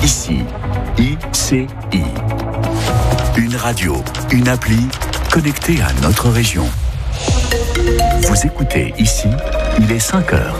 Ici, ICI. Une radio, une appli connectée à notre région. Vous écoutez Ici, il est 5 heures.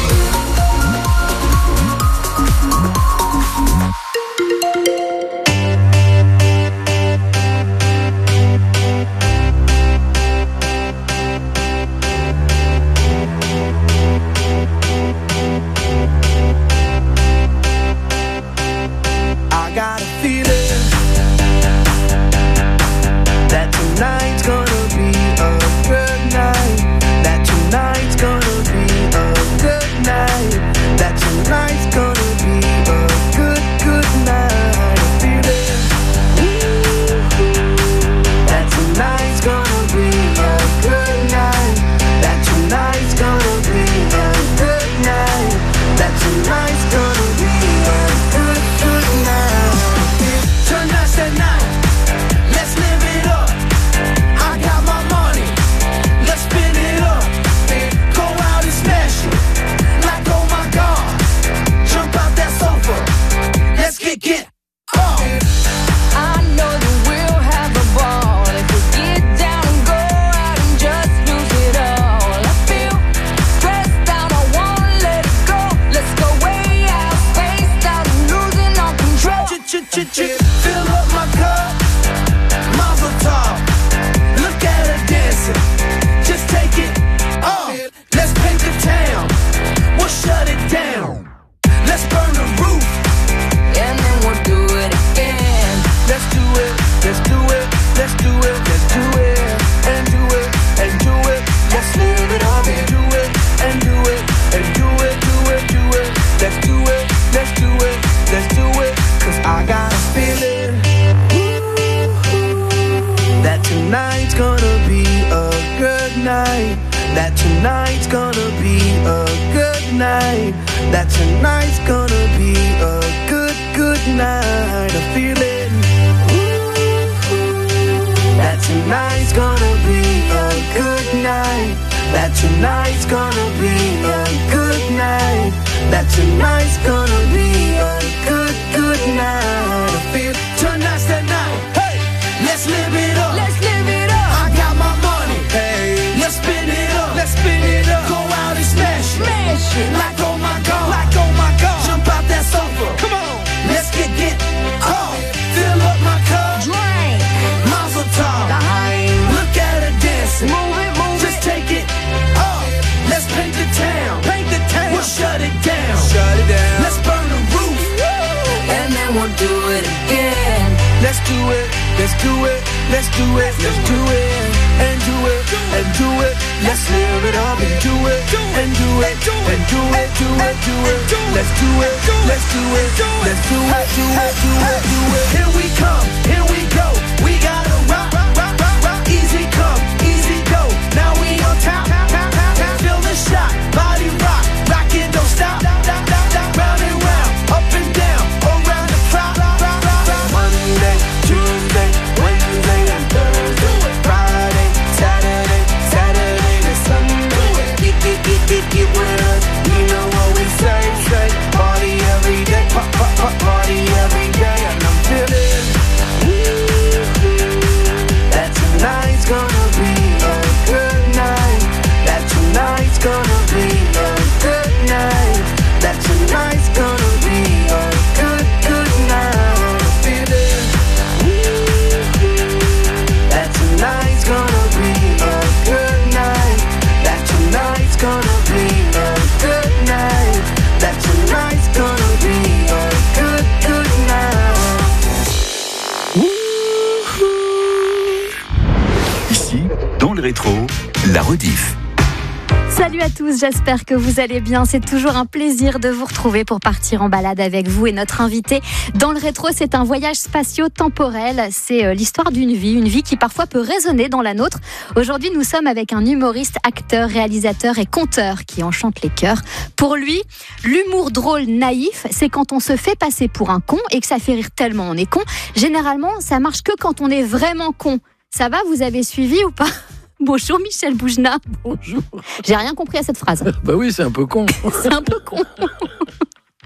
La rediff. Salut à tous, j'espère que vous allez bien. C'est toujours un plaisir de vous retrouver pour partir en balade avec vous et notre invité. Dans le rétro, c'est un voyage spatio-temporel. C'est l'histoire d'une vie, une vie qui parfois peut résonner dans la nôtre. Aujourd'hui, nous sommes avec un humoriste, acteur, réalisateur et conteur qui enchante les cœurs. Pour lui, l'humour drôle, naïf, c'est quand on se fait passer pour un con et que ça fait rire tellement on est con. Généralement, ça marche que quand on est vraiment con. Ça va, vous avez suivi ou pas ? Bonjour Michel Boujna. Bonjour. J'ai rien compris à cette phrase. Bah oui, c'est un peu con. C'est un peu con.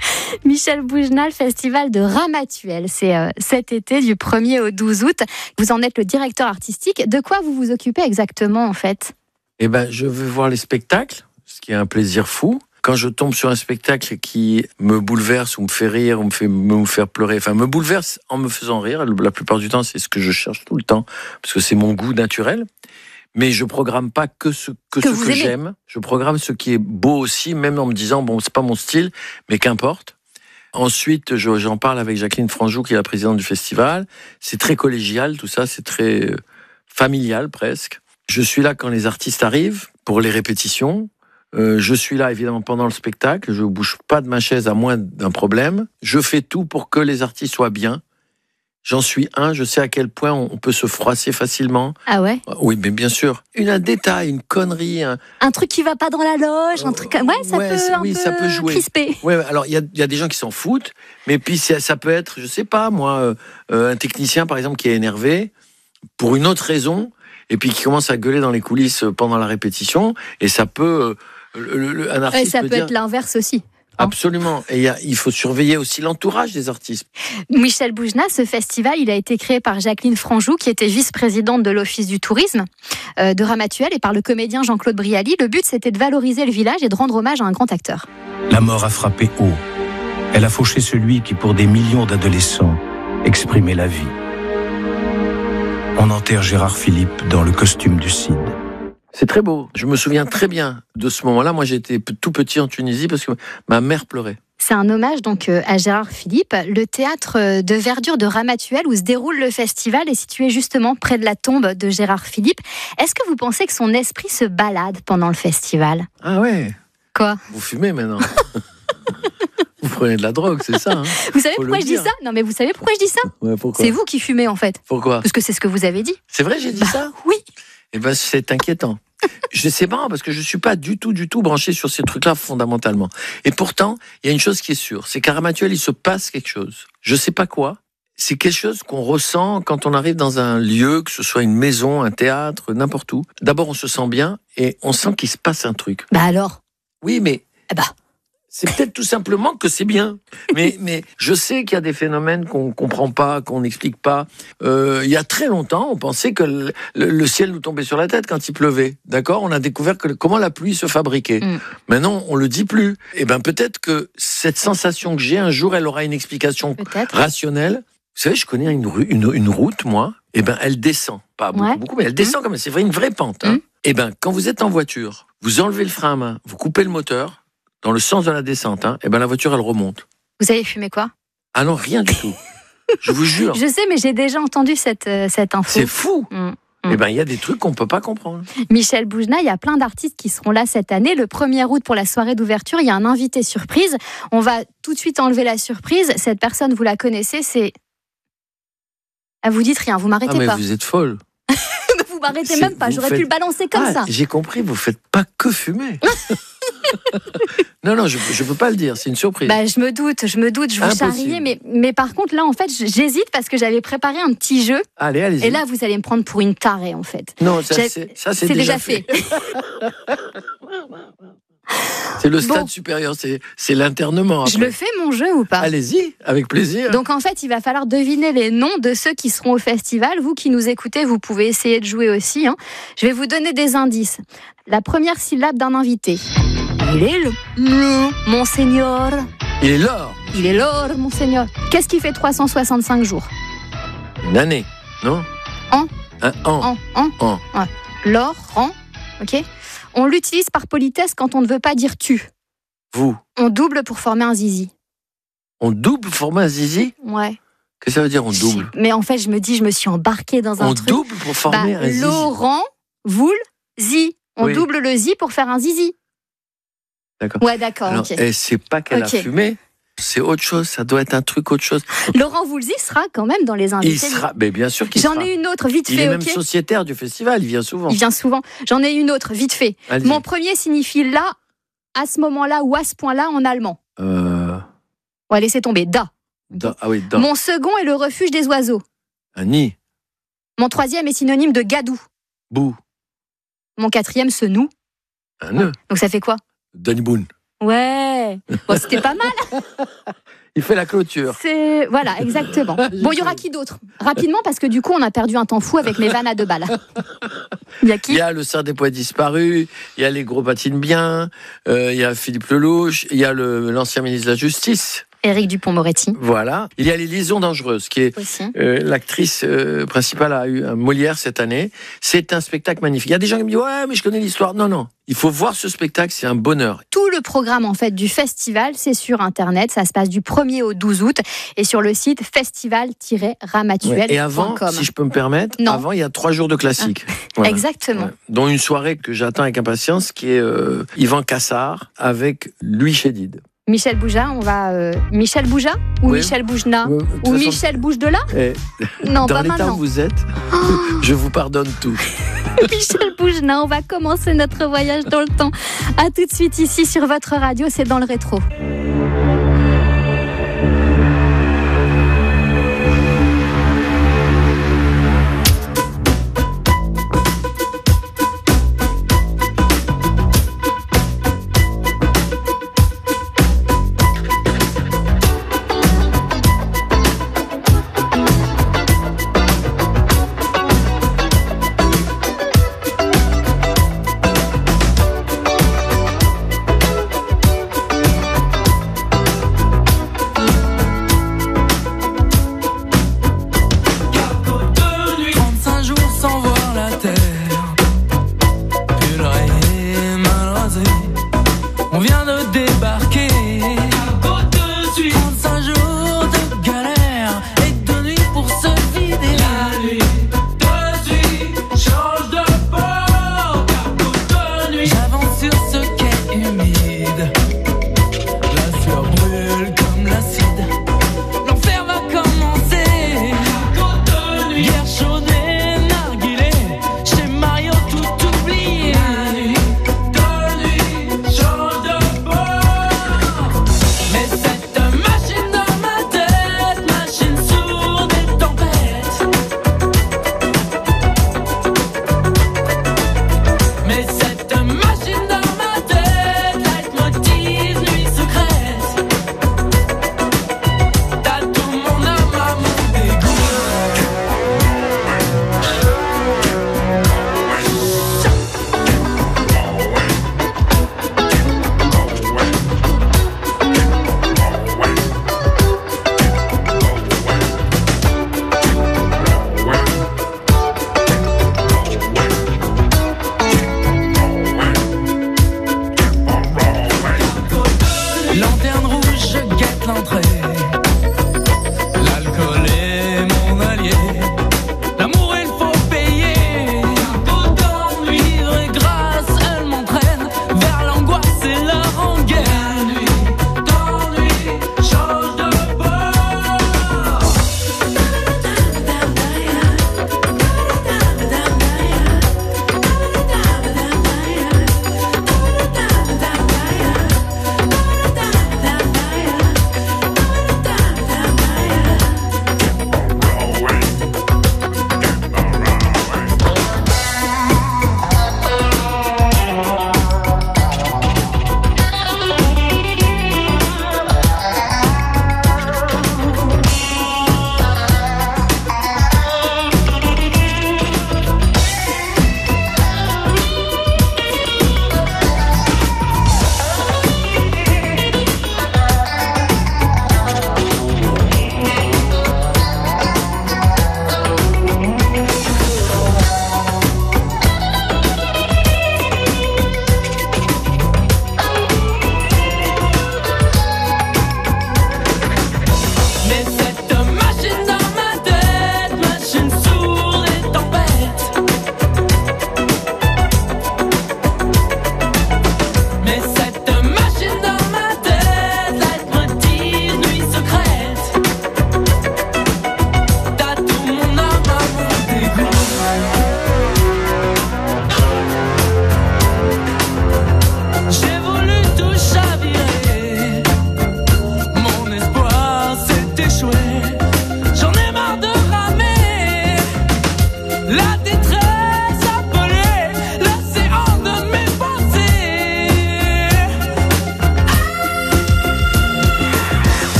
Michel Boujna, le festival de Ramatuelle, c'est cet été du 1er au 12 août. Vous en êtes le directeur artistique. De quoi vous vous occupez exactement en fait ? Eh ben, je vais voir les spectacles, ce qui est un plaisir fou. Quand je tombe sur un spectacle qui me bouleverse ou me fait rire ou me faire pleurer, enfin me bouleverse en me faisant rire, la plupart du temps c'est ce que je cherche tout le temps, parce que c'est mon goût naturel. Mais je programme pas que ce que j'aime. Je programme ce qui est beau aussi, même en me disant bon, c'est pas mon style, mais qu'importe. Ensuite, j'en parle avec Jacqueline Franjou, qui est la présidente du festival. C'est très collégial, tout ça, c'est très familial presque. Je suis là quand les artistes arrivent pour les répétitions. Je suis là évidemment pendant le spectacle. Je bouge pas de ma chaise à moins d'un problème. Je fais tout pour que les artistes soient bien. J'en suis je sais à quel point on peut se froisser facilement. Ah ouais ? Oui, mais bien sûr. Un détail, une connerie. Un truc qui va pas dans la loge, un truc... Ouais, ça peut jouer. Crisper. Ouais, alors il y a des gens qui s'en foutent, mais puis ça peut être, je sais pas, moi, un technicien par exemple qui est énervé pour une autre raison, et puis qui commence à gueuler dans les coulisses pendant la répétition, et ça peut... un artiste ça peut être l'inverse aussi. Absolument. Et il faut surveiller aussi l'entourage des artistes. Michel Boujna, ce festival, il a été créé par Jacqueline Franjou, qui était vice-présidente de l'Office du tourisme de Ramatuelle, et par le comédien Jean-Claude Brialy. Le but, c'était de valoriser le village et de rendre hommage à un grand acteur. La mort a frappé haut. Elle a fauché celui qui, pour des millions d'adolescents, exprimait la vie. On enterre Gérard Philippe dans le costume du Cid. C'est très beau. Je me souviens très bien de ce moment-là. Moi, j'étais tout petit en Tunisie parce que ma mère pleurait. C'est un hommage donc à Gérard Philippe. Le théâtre de verdure de Ramatuelle, où se déroule le festival, est situé justement près de la tombe de Gérard Philippe. Est-ce que vous pensez que son esprit se balade pendant le festival ? Ah ouais. Quoi ? Vous fumez maintenant. Vous prenez de la drogue, c'est ça, hein ? Vous savez pourquoi je dis ça ? Non, mais vous savez pourquoi je dis ça ? Ouais, pourquoi ? C'est vous qui fumez en fait. Pourquoi ? Parce que c'est ce que vous avez dit. C'est vrai, j'ai dit ça ? Oui. Eh ben, c'est inquiétant. C'est marrant parce que je suis pas du tout branché sur ces trucs-là fondamentalement. Et pourtant, il y a une chose qui est sûre, c'est qu'à Ramatuelle, il se passe quelque chose. Je sais pas quoi. C'est quelque chose qu'on ressent quand on arrive dans un lieu, que ce soit une maison, un théâtre, n'importe où. D'abord, on se sent bien et on sent qu'il se passe un truc. Bah alors ? Oui, mais... Bah... C'est peut-être tout simplement que c'est bien. Mais je sais qu'il y a des phénomènes qu'on comprend pas, qu'on n'explique pas. Il y a très longtemps, on pensait que le ciel nous tombait sur la tête quand il pleuvait. D'accord ? On a découvert comment la pluie se fabriquait. Maintenant, on le dit plus. Eh ben, peut-être que cette sensation que j'ai, un jour, elle aura une explication rationnelle. Vous savez, je connais une route, moi. Eh ben, elle descend. Pas beaucoup, mais elle descend comme c'est vrai, une vraie pente. Hein. Eh ben, quand vous êtes en voiture, vous enlevez le frein à main, vous coupez le moteur, dans le sens de la descente, et ben la voiture, elle remonte. Vous avez fumé quoi ? Ah non, rien du tout. Je vous jure. Je sais, mais j'ai déjà entendu cette info. C'est fou. Eh ben, il y a des trucs qu'on ne peut pas comprendre. Michel Boujna, il y a plein d'artistes qui seront là cette année. Le 1er août, pour la soirée d'ouverture, il y a un invité surprise. On va tout de suite enlever la surprise. Cette personne, vous la connaissez, c'est... Ah, vous dites rien, vous m'arrêtez pas. Ah, mais vous êtes folle. Vous m'arrêtez même pas, j'aurais pu le balancer comme ça. J'ai compris, vous faites pas que fumer. Non, je peux pas le dire, c'est une surprise. Bah, je me doute, je vous charriais, mais par contre, là, en fait, j'hésite parce que j'avais préparé un petit jeu. Allez-y. Et là, vous allez me prendre pour une tarée, en fait. Non, ça, c'est déjà fait. C'est le stade supérieur, c'est l'internement. Après. Je le fais mon jeu ou pas ? Allez-y, avec plaisir. Donc en fait, il va falloir deviner les noms de ceux qui seront au festival. Vous qui nous écoutez, vous pouvez essayer de jouer aussi. Hein. Je vais vous donner des indices. La première syllabe d'un invité. Il est le Monseigneur. Il est l'or. Il est l'or, Monseigneur. Qu'est-ce qui fait 365 jours ? Une année, non ? An. Un an. An. Ouais. L'or, an, ok ? On l'utilise par politesse quand on ne veut pas dire tu. Vous. On double pour former un zizi. On double pour former un zizi ? Ouais. Qu'est-ce que ça veut dire on double ? Mais en fait, je me suis embarquée dans un truc. On double pour former un zizi. Laurent, Voul, Zi. On double le Zi pour faire un zizi. D'accord. Ouais, d'accord. Alors, ok. c'est pas qu'elle a fumé. C'est autre chose, ça doit être un truc autre chose. Laurent Voulzy sera quand même dans les invités. Il sera, mais bien sûr qu'il sera. J'en ai une autre, vite fait. Il est même sociétaire du festival, il vient souvent. Il vient souvent. J'en ai une autre, vite fait. Allez-y. Mon premier signifie là, à ce moment-là ou à ce point-là en allemand. Ouais, laissez tomber, da. Ah oui, da. Mon second est le refuge des oiseaux. Un nid. Mon troisième est synonyme de gadou. Bou. Mon quatrième, se noue. Un nœud. Donc ça fait quoi ? Danny Boone. Ouais. Bon, c'était pas mal. Il fait la clôture. Voilà, exactement. Bon, il y aura qui d'autre? Rapidement, parce que du coup, on a perdu un temps fou avec mes vannes à 2 balles. Il y a qui? Il y a le Sar des poètes disparus, il y a les gros patinent bien, il y a Philippe Lelouch, il y a l'ancien ministre de la Justice. Éric Dupond-Moretti. Voilà. Il y a les Liaisons dangereuses, qui est l'actrice principale a eu un Molière cette année. C'est un spectacle magnifique. Il y a des gens qui me disent ouais, mais je connais l'histoire. Non. Il faut voir ce spectacle, c'est un bonheur. Tout le programme en fait du festival, c'est sur internet. Ça se passe du 1er au 12 août et sur le site festival-ramatuelle.com. Et avant, si je peux me permettre, avant il y a 3 jours de classique. Voilà. Exactement. Ouais. Dont une soirée que j'attends avec impatience, qui est Yvan Cassard avec Louis Chédid. Michel Bouja, Michel Bouja ou oui. Michel Boujna ou façon, Michel Bouge de là. Non, dans l'état où vous êtes, je vous pardonne tout. Michel Boujna, on va commencer notre voyage dans le temps. À tout de suite ici sur votre radio, c'est dans le rétro.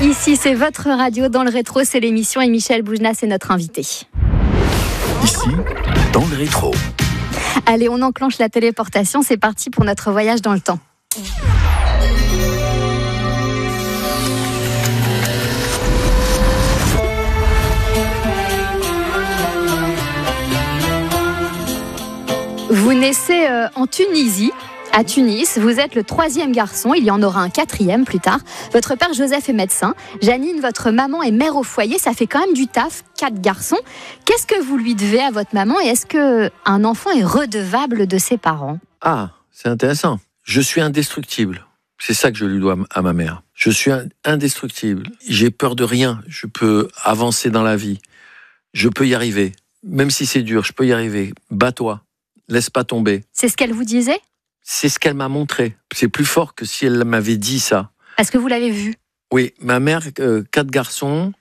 Ici, c'est votre radio dans le rétro, c'est l'émission et Michel Boujna, c'est notre invité. Ici, dans le rétro. Allez, on enclenche la téléportation, c'est parti pour notre voyage dans le temps. Vous naissez en Tunisie. À Tunis, vous êtes le 3e garçon, il y en aura un 4e plus tard. Votre père Joseph est médecin. Janine, votre maman est mère au foyer, ça fait quand même du taf, 4 garçons. Qu'est-ce que vous lui devez à votre maman et est-ce qu'un enfant est redevable de ses parents ? Ah, c'est intéressant. Je suis indestructible. C'est ça que je lui dois à ma mère. Je suis indestructible. J'ai peur de rien. Je peux avancer dans la vie. Je peux y arriver. Même si c'est dur, je peux y arriver. Bats-toi. Laisse pas tomber. C'est ce qu'elle vous disait ? C'est ce qu'elle m'a montré. C'est plus fort que si elle m'avait dit ça. Parce que vous l'avez vu ? Oui, ma mère, 4 garçons,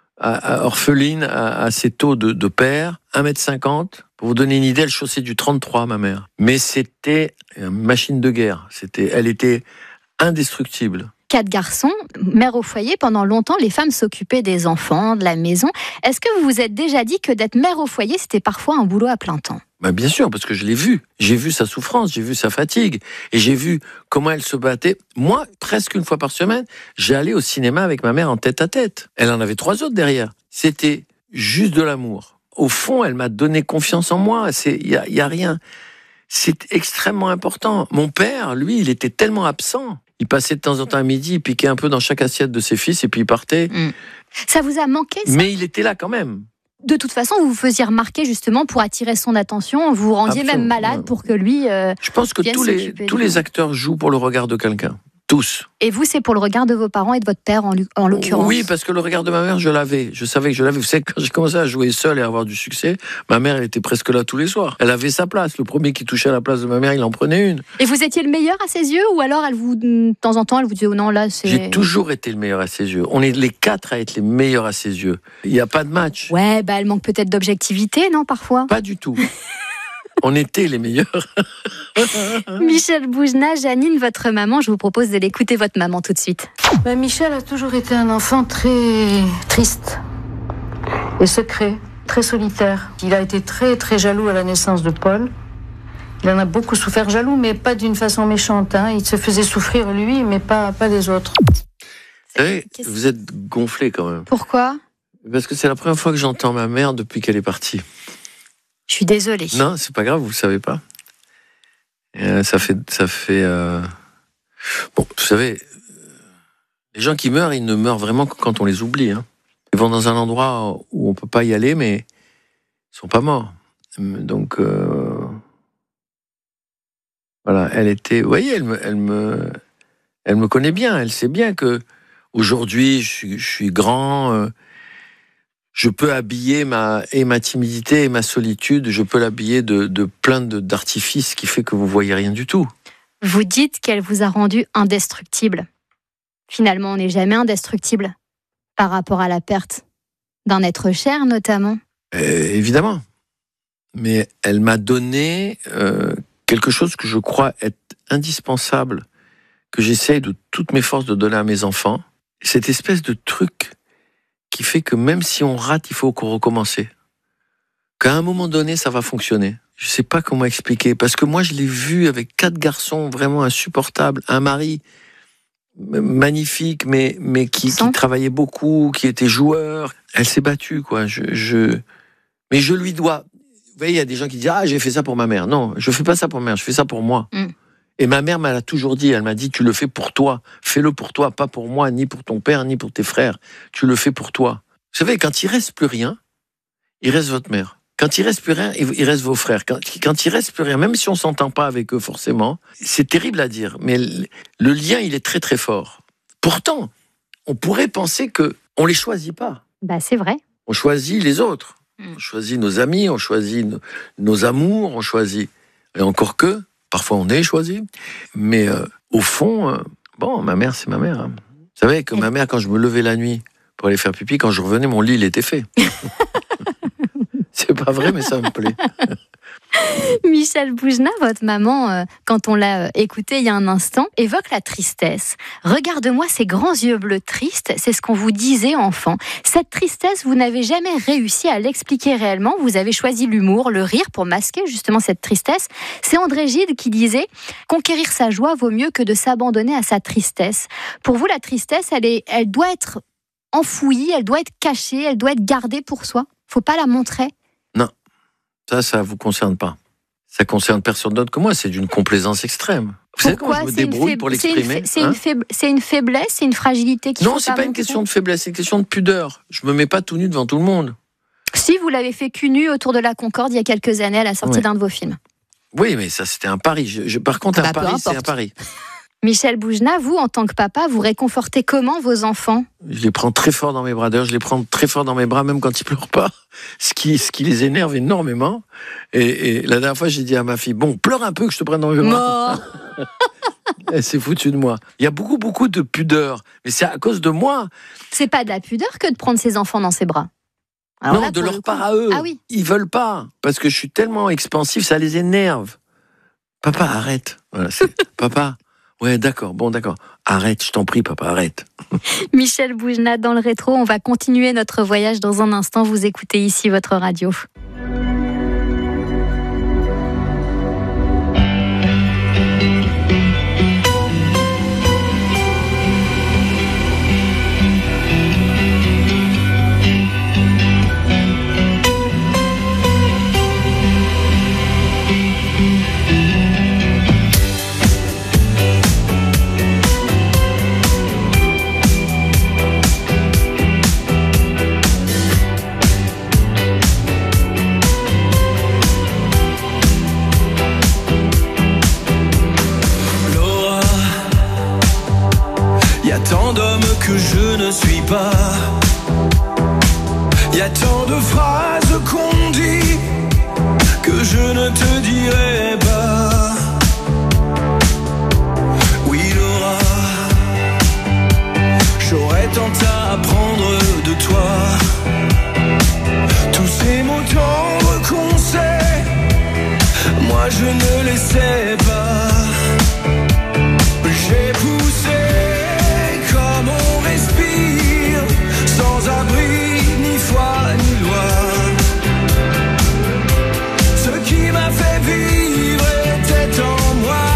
orpheline, assez tôt de père, 1m50. Pour vous donner une idée, elle chaussait du 33, ma mère. Mais c'était une machine de guerre. Elle était indestructible. 4 garçons, mère au foyer, pendant longtemps, les femmes s'occupaient des enfants, de la maison. Est-ce que vous vous êtes déjà dit que d'être mère au foyer, c'était parfois un boulot à plein temps ? Ben bien sûr, parce que je l'ai vu. J'ai vu sa souffrance, j'ai vu sa fatigue. Et j'ai vu comment elle se battait. Moi, presque une fois par semaine, j'allais au cinéma avec ma mère en tête à tête. Elle en avait 3 autres derrière. C'était juste de l'amour. Au fond, elle m'a donné confiance en moi. Il y a rien. C'est extrêmement important. Mon père, lui, il était tellement absent. Il passait de temps en temps à midi, il piquait un peu dans chaque assiette de ses fils et puis il partait. Ça vous a manqué, ça ? Mais il était là quand même. De toute façon, vous vous faisiez remarquer justement pour attirer son attention. Vous vous rendiez même malade pour que lui Je pense que tous les acteurs jouent pour le regard de quelqu'un. Tous. Et vous, c'est pour le regard de vos parents et de votre père en l'occurrence ? Oui, parce que le regard de ma mère, je l'avais. Je savais que je l'avais. Vous savez, quand j'ai commencé à jouer seul et à avoir du succès, ma mère, elle était presque là tous les soirs. Elle avait sa place. Le premier qui touchait à la place de ma mère, il en prenait une. Et vous étiez le meilleur à ses yeux ? Ou alors, de temps en temps, elle vous disait, oh non, là, c'est... J'ai toujours été le meilleur à ses yeux. On est les 4 à être les meilleurs à ses yeux. Il n'y a pas de match. Ouais, elle manque peut-être d'objectivité, non, parfois ? Pas du tout. On était les meilleurs. Michel Boujna, Janine, votre maman, je vous propose de l'écouter, votre maman, tout de suite. Michel a toujours été un enfant très triste et secret, très solitaire. Il a été très très jaloux à la naissance de Paul. Il en a beaucoup souffert, jaloux, mais pas d'une façon méchante. Il se faisait souffrir lui, mais pas les autres. Vous savez, vous êtes gonflé quand même. Pourquoi ? Parce que c'est la première fois que j'entends ma mère depuis qu'elle est partie. Je suis désolée. Non, c'est pas grave, vous le savez pas. Ça fait. Bon, vous savez, les gens qui meurent, ils ne meurent vraiment que quand on les oublie. Ils vont dans un endroit où on peut pas y aller, mais ils sont pas morts. Donc voilà, elle était. Vous voyez, elle me connaît bien. Elle sait bien que aujourd'hui, je suis grand. Je peux habiller ma timidité et ma solitude, je peux l'habiller de plein d'artifices qui fait que vous voyez rien du tout. Vous dites qu'elle vous a rendu indestructible. Finalement, on n'est jamais indestructible par rapport à la perte d'un être cher, notamment. Évidemment. Mais elle m'a donné quelque chose que je crois être indispensable, que j'essaye de toutes mes forces de donner à mes enfants. Cette espèce de truc qui fait que même si on rate, il faut qu'on recommence. Qu'à un moment donné, ça va fonctionner. Je ne sais pas comment expliquer, parce que moi, je l'ai vu avec 4 garçons vraiment insupportables, un mari magnifique, mais qui travaillait beaucoup, qui était joueur. Elle s'est battue, quoi. Mais je lui dois. Vous voyez, il y a des gens qui disent « Ah, j'ai fait ça pour ma mère ». Non, je ne fais pas ça pour ma mère, je fais ça pour moi. Et ma mère m'a toujours dit, elle m'a dit, tu le fais pour toi. Fais-le pour toi, pas pour moi, ni pour ton père, ni pour tes frères. Tu le fais pour toi. Vous savez, quand il reste plus rien, il reste votre mère. Quand il reste plus rien, il reste vos frères. Quand il reste plus rien, même si on s'entend pas avec eux forcément, c'est terrible à dire, mais le lien, il est très très fort. Pourtant, on pourrait penser que on les choisit pas. C'est vrai. On choisit les autres. On choisit nos amis, on choisit nos amours, on choisit. Et encore que, parfois on est choisi, mais au fond, ma mère, c'est ma mère. Vous savez que ma mère, quand je me levais la nuit pour aller faire pipi, quand je revenais, mon lit, il était fait. C'est pas vrai, mais ça me plaît. Michel Boujna, votre maman, quand on l'a écoutée il y a un instant, évoque la tristesse. Regarde-moi ces grands yeux bleus tristes, c'est ce qu'on vous disait enfant. Cette tristesse, vous n'avez jamais réussi à l'expliquer réellement. Vous avez choisi l'humour, le rire pour masquer justement cette tristesse. C'est André Gide qui disait « Conquérir sa joie vaut mieux que de s'abandonner à sa tristesse ». Pour vous, la tristesse, elle doit être enfouie, elle doit être cachée, elle doit être gardée pour soi. Faut pas la montrer. Non. Ça vous concerne pas. Ça concerne personne d'autre que moi. C'est d'une complaisance extrême. Vous savez comment je me débrouille pour l'exprimer? C'est une faiblesse, c'est une fragilité qui. Non, c'est pas une question de faiblesse, c'est une question de pudeur. Je me mets pas tout nu devant tout le monde. Si vous l'avez fait cul nu autour de la Concorde il y a quelques années à la sortie d'un de vos films. Oui, mais ça c'était un pari. Par contre, un pari, c'est un pari. Michel Boujna, vous, en tant que papa, vous réconfortez comment vos enfants? Je les prends très fort dans mes bras. D'ailleurs, je les prends très fort dans mes bras, même quand ils pleurent pas. Ce qui les énerve énormément. Et la dernière fois, j'ai dit à ma fille, bon, pleure un peu que je te prenne dans mes bras. Elle s'est foutue de moi. Il y a beaucoup de pudeur. Mais c'est à cause de moi. C'est pas de la pudeur que de prendre ses enfants dans ses bras. Alors non, là, de leur part à eux. Ah oui. Ils veulent pas. Parce que je suis tellement expansif, ça les énerve. Papa, arrête. Voilà, papa. Ouais, d'accord, bon, d'accord. Arrête, je t'en prie, papa, arrête. Michel Boujna dans le rétro, on va continuer notre voyage dans un instant. Vous écoutez ici votre radio. Que je ne suis pas. Il y a tant de phrases qu'on dit que je ne te dirai pas. Oui, Laura, j'aurais tant à apprendre de toi. Tous ces mots tendres qu'on sait, moi je ne les sais pas. J'ai poussé comme on respire, sans abri, ni foi, ni loi. Ce qui m'a fait vivre était en moi.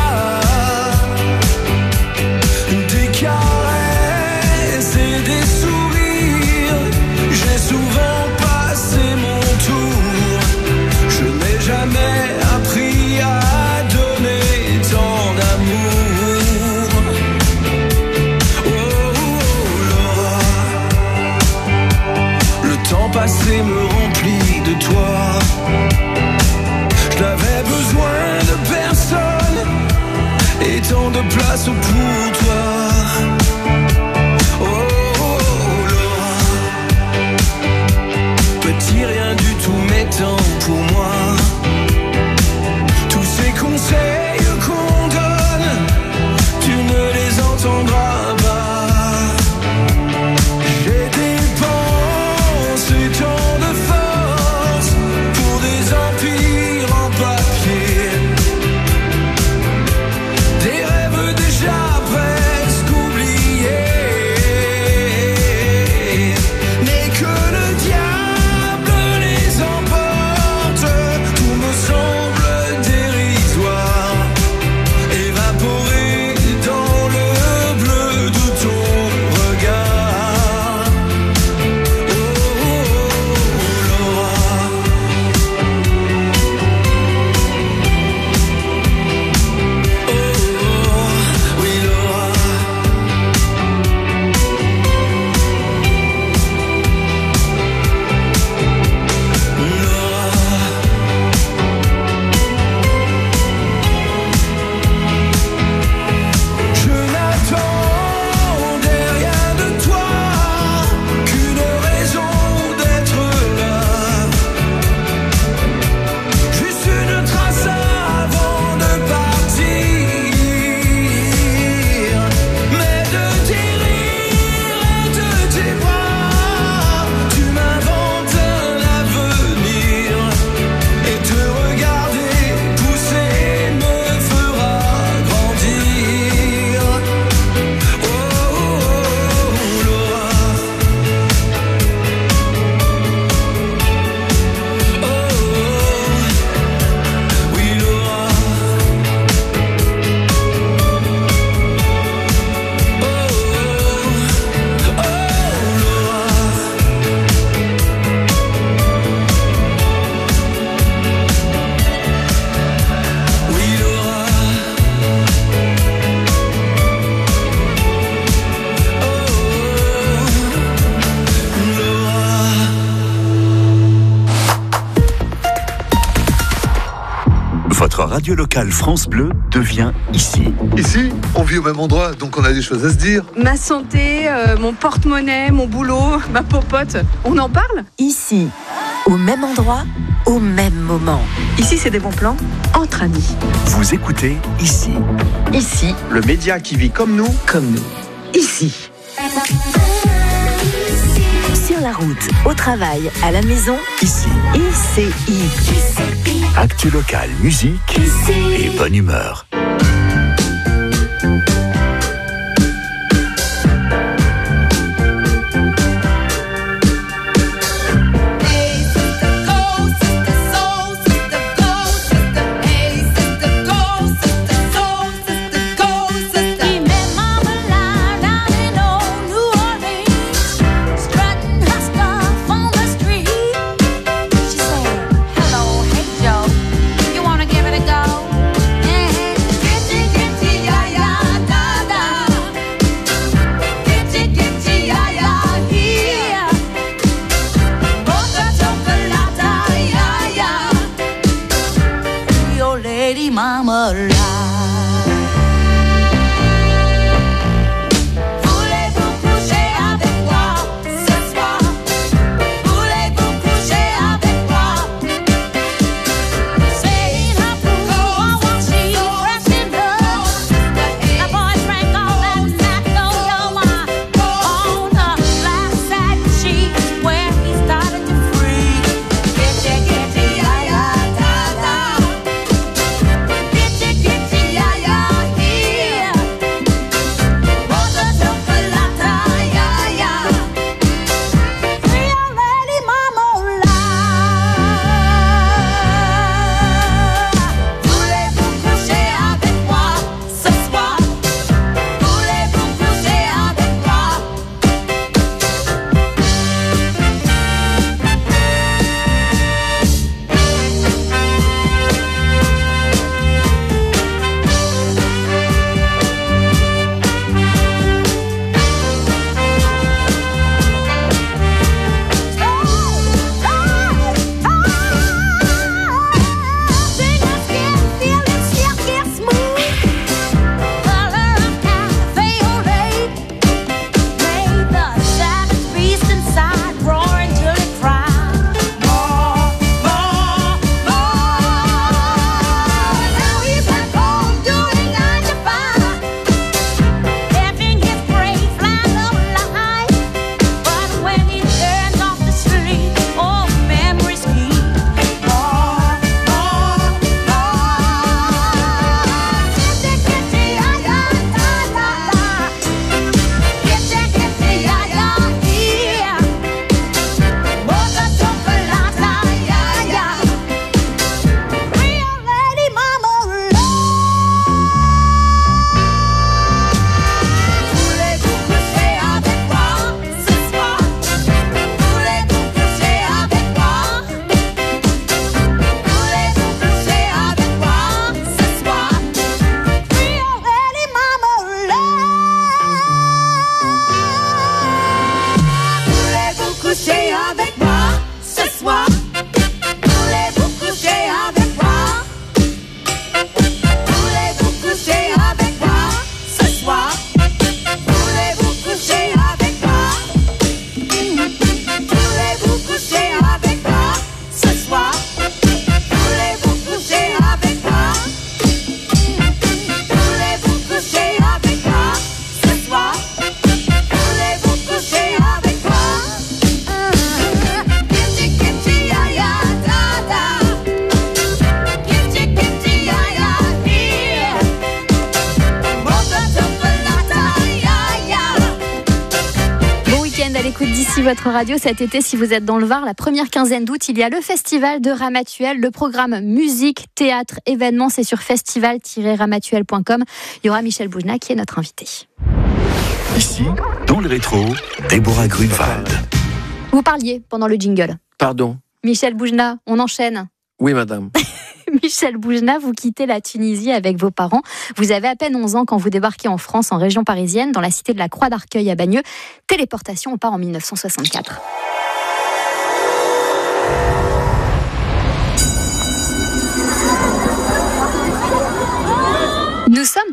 Des caresses et des sourires, j'ai souvent passé mon tour. Je n'ai jamais appris à donner tant d'amour. Passé me remplit de toi. Je n'avais besoin de personne et tant de place pour toi. Oh, Laura, petit rien du tout m'étant pour moi. Tous ces conseils qu'on donne, tu ne les entendras pas. Tant de force pour des empires en papier, des rêves déjà Votre radio locale France Bleu devient ici. Ici, on vit au même endroit, donc on a des choses à se dire. Ma santé, mon porte-monnaie, mon boulot, ma popote, on en parle ? Ici, au même endroit, au même moment. Ici, c'est des bons plans entre amis. Vous écoutez ici. Ici, le média qui vit comme nous. Ici. Sur la route, au travail, à la maison. Ici. ICI. Actu local, musique et bonne humeur. Votre radio cet été, si vous êtes dans le Var, la première quinzaine d'août, il y a le festival de Ramatuelle, le programme musique, théâtre, événements, c'est sur festival-ramatuelle.com. Il y aura Michel Boujna qui est notre invité. Ici, dans le rétro, Déborah Grunewald. Vous parliez pendant le jingle. Pardon. Michel Boujna, on enchaîne. Oui, madame. Michel Boujna, vous quittez la Tunisie avec vos parents. Vous avez à peine 11 ans quand vous débarquez en France, en région parisienne, dans la cité de la Croix d'Arcueil à Bagneux. Téléportation, on part en 1964.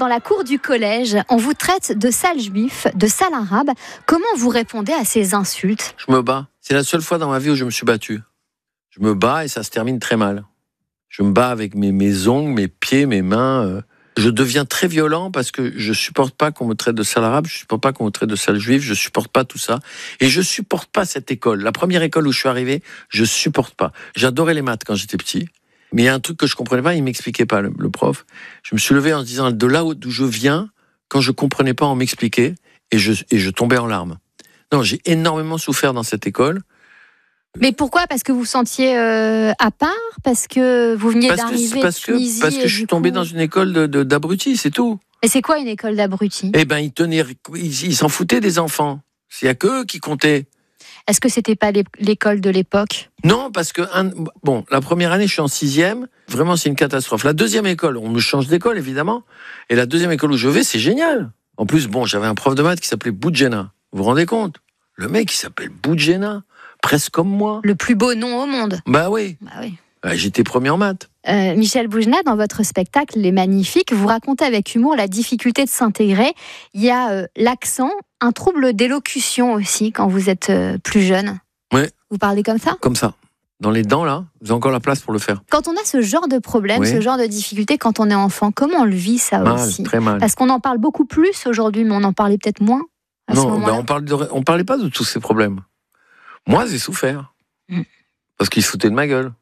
dans la cour du collège, on vous traite de sale juif, de sale arabe. Comment vous répondez à ces insultes ? Je me bats. C'est la seule fois dans ma vie où je me suis battu. Je me bats et ça se termine très mal. Je me bats avec mes ongles, mes pieds, mes mains. Je deviens très violent parce que je supporte pas qu'on me traite de sale arabe, je supporte pas qu'on me traite de sale juif, je supporte pas tout ça. Et je supporte pas cette école. La première école où je suis arrivé, je supporte pas. J'adorais les maths quand j'étais petit. Mais il y a un truc que je comprenais pas, il m'expliquait pas, le prof. Je me suis levé en se disant, de là d'où je viens, quand je comprenais pas, on m'expliquait et je tombais en larmes. Non, j'ai énormément souffert dans cette école. Mais pourquoi ? Parce que vous vous sentiez à part ? Parce que vous veniez d'arriver de Tunisie ? Parce que je suis tombé dans une école d'abrutis, c'est tout. Et c'est quoi une école d'abrutis ? Eh ben, ils s'en foutaient des enfants. Il y a qu'eux qui comptaient. Est-ce que c'était pas l'école de l'époque ? Non, parce que la première année, je suis en 6e. Vraiment, c'est une catastrophe. La deuxième école, on me change d'école, évidemment. Et la deuxième école où je vais, c'est génial. En plus, j'avais un prof de maths qui s'appelait Boudjena. Vous vous rendez compte ? Le mec, il s'appelle Boudjena. Presque comme moi. Le plus beau nom au monde. Bah oui. J'étais premier en maths. Michel Boujna, dans votre spectacle Les Magnifiques, vous racontez avec humour la difficulté de s'intégrer. Il y a l'accent, un trouble d'élocution aussi quand vous êtes plus jeune. Oui. Vous parlez comme ça ? Comme ça. Dans les dents, là, vous avez encore la place pour le faire. Quand on a ce genre de problème, ce genre de difficulté quand on est enfant, comment on le vit ça aussi ? Très mal. Parce qu'on en parle beaucoup plus aujourd'hui, mais on en parlait peut-être moins à ce moment-là. On parlait pas de tous ces problèmes. Moi, j'ai souffert. Parce qu'ils se foutaient de ma gueule.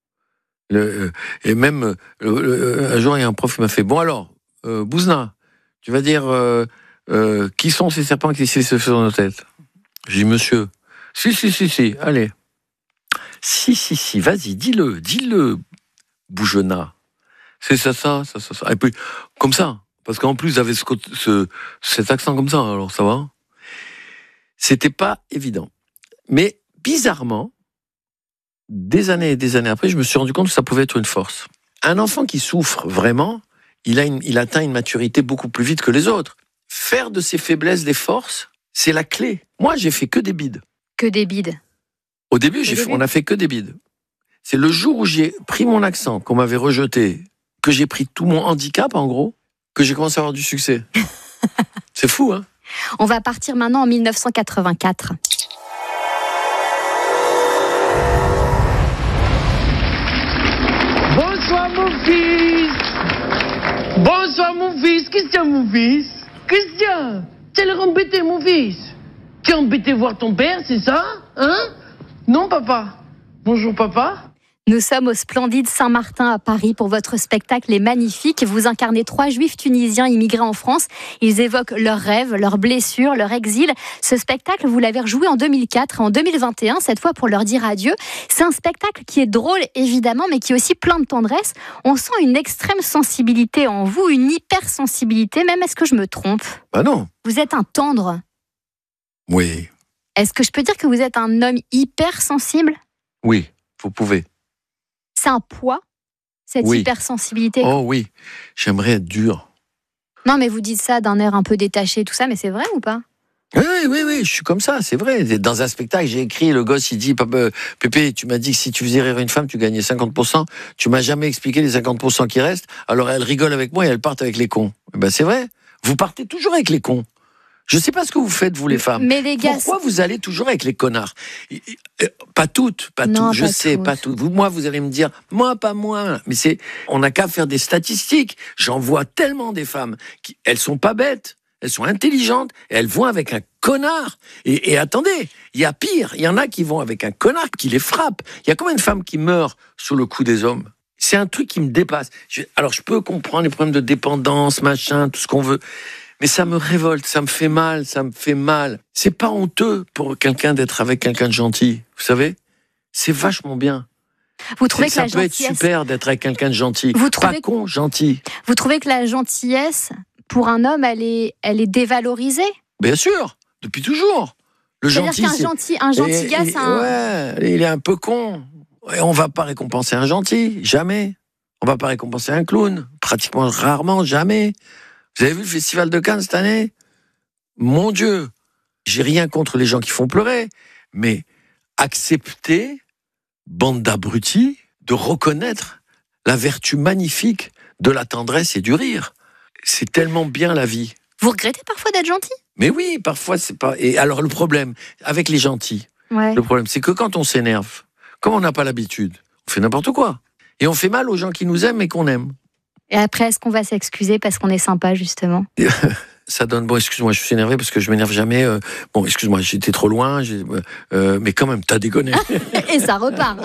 Et même, un jour, il y a un prof qui m'a fait, bon alors, Bouzna, tu vas dire, qui sont ces serpents qui se font dans nos têtes ? J'ai dit, monsieur, si, allez. Si, vas-y, dis-le, Boujena. C'est ça. Et puis, comme ça, parce qu'en plus, j'avais cet accent comme ça, alors ça va. C'était pas évident. Mais bizarrement, des années et des années après, je me suis rendu compte que ça pouvait être une force. Un enfant qui souffre vraiment, il atteint une maturité beaucoup plus vite que les autres. Faire de ses faiblesses des forces, c'est la clé. Moi, j'ai fait que des bides. Que des bides. Au début, on a fait que des bides. C'est le jour où j'ai pris mon accent, qu'on m'avait rejeté, que j'ai pris tout mon handicap, en gros, que j'ai commencé à avoir du succès. C'est fou, hein ? On va partir maintenant en 1984. Bonsoir mon fils, Christian mon fils. Christian, t'as l'air embêté mon fils. Tu es embêté voir ton père, c'est ça ? Hein ? Non papa. Bonjour papa. Nous sommes au splendide Saint-Martin à Paris pour votre spectacle Les Magnifiques. Vous incarnez 3 juifs tunisiens immigrés en France. Ils évoquent leurs rêves, leurs blessures, leur exil. Ce spectacle, vous l'avez rejoué en 2004 et en 2021, cette fois pour leur dire adieu. C'est un spectacle qui est drôle, évidemment, mais qui est aussi plein de tendresse. On sent une extrême sensibilité en vous, une hypersensibilité. Même, est-ce que je me trompe ? Bah non. Vous êtes un tendre. Oui. Est-ce que je peux dire que vous êtes un homme hypersensible ? Oui, vous pouvez. C'est un poids, cette hypersensibilité. Oh oui, j'aimerais être dur. Non, mais vous dites ça d'un air un peu détaché, tout ça, mais c'est vrai ou pas ? Oui, je suis comme ça, c'est vrai. Dans un spectacle, j'ai écrit, le gosse, il dit, Pépé, tu m'as dit que si tu faisais rire une femme, tu gagnais 50%. Tu m'as jamais expliqué les 50% qui restent. Alors elle rigole avec moi et elle part avec les cons. Ben c'est vrai. Vous partez toujours avec les cons. Je sais pas ce que vous faites, vous les femmes. Mais les gars, pourquoi vous allez toujours avec les connards ? Pas toutes, je sais, pas toutes. Moi, vous allez me dire, moi, pas moi. Mais on n'a qu'à faire des statistiques. J'en vois tellement des femmes elles sont pas bêtes, elles sont intelligentes, et elles vont avec un connard. Et attendez, il y a pire. Il y en a qui vont avec un connard qui les frappe. Il y a combien de femmes qui meurent sous le coup des hommes ? C'est un truc qui me dépasse. Alors, je peux comprendre les problèmes de dépendance, machin, tout ce qu'on veut. Mais ça me révolte, ça me fait mal. C'est pas honteux pour quelqu'un d'être avec quelqu'un de gentil, vous savez ? C'est vachement bien. Vous trouvez que la gentillesse... Ça peut être super d'être avec quelqu'un de gentil. Pas con, gentil. Vous trouvez que la gentillesse, pour un homme, elle est dévalorisée ? Bien sûr, depuis toujours. Le gentil, un gentil gars, il est un peu con. Et on va pas récompenser un gentil, jamais. On va pas récompenser un clown, pratiquement rarement, jamais. Vous avez vu le Festival de Cannes cette année ? Mon Dieu, j'ai rien contre les gens qui font pleurer, mais accepter, bande d'abrutis, de reconnaître la vertu magnifique de la tendresse et du rire. c'est tellement bien la vie. Vous regrettez parfois d'être gentil ? Mais oui, parfois c'est pas. Et alors le problème avec les gentils, le problème c'est que quand on s'énerve, comme on n'a pas l'habitude, on fait n'importe quoi. Et on fait mal aux gens qui nous aiment et qu'on aime. Et après, est-ce qu'on va s'excuser parce qu'on est sympa, justement ? Ça donne, bon, excuse-moi, je suis énervé parce que je m'énerve jamais. Bon, excuse-moi, j'étais trop loin, mais quand même, t'as déconné. Et ça repart.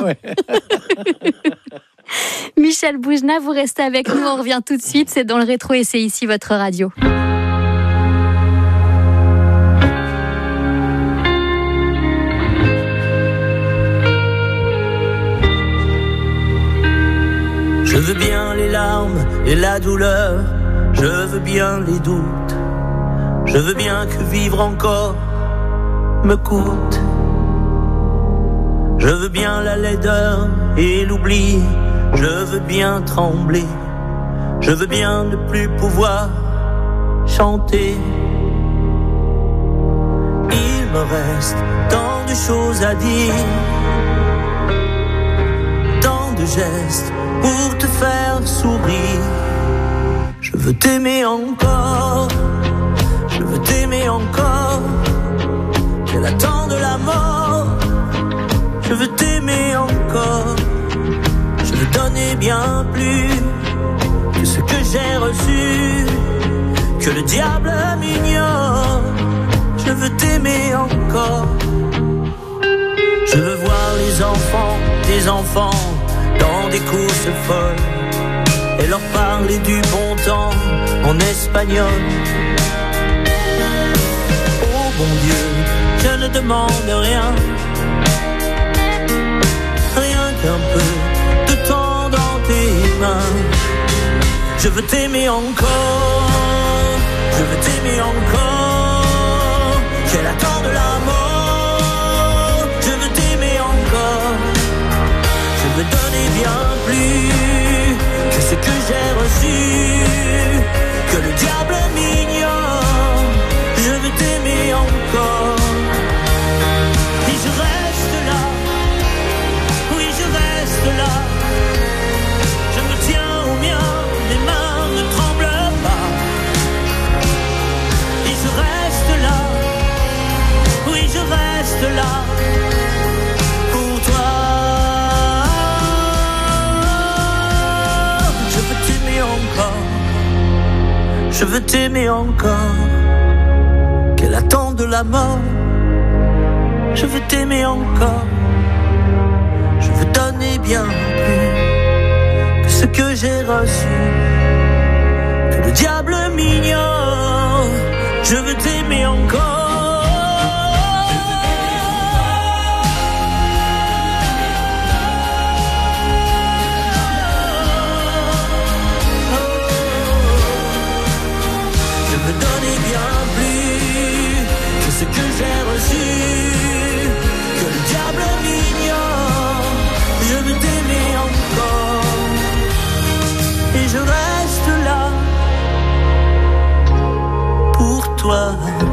Michel Boujna, vous restez avec nous, on revient tout de suite. C'est dans le rétro et c'est ici votre radio. Je veux bien les larmes et la douleur, je veux bien les doutes, je veux bien que vivre encore me coûte. Je veux bien la laideur et l'oubli, je veux bien trembler, je veux bien ne plus pouvoir chanter. Il me reste tant de choses à dire, tant de gestes pour te faire sourire. Je veux t'aimer encore, je veux t'aimer encore, qu'elle attend de la mort. Je veux t'aimer encore, je veux donner bien plus que ce que j'ai reçu, que le diable m'ignore. Je veux t'aimer encore. Je veux voir les enfants, tes enfants, dans des courses folles, et leur parler du bon temps en espagnol. Oh bon Dieu, je ne demande rien, rien qu'un peu de temps dans tes mains. Je veux t'aimer encore, je veux t'aimer encore, qu'elle attend de la mort. Je veux t'aimer encore, je veux donner bien plus que ce que j'ai reçu, que le diable m'ignore. Je veux t'aimer encore, et je reste là, oui je reste là. Je me tiens au mien, mes mains ne tremblent pas, et je reste là, oui je reste là pour toi. Je veux t'aimer encore, qu'elle attend de la mort. Je veux t'aimer encore, je veux donner bien plus que ce que j'ai reçu, que le diable m'ignore. Je veux t'aimer encore. Ce que j'ai reçu, que le diable m'ignore. Je veux t'aimer encore, et je reste là pour toi.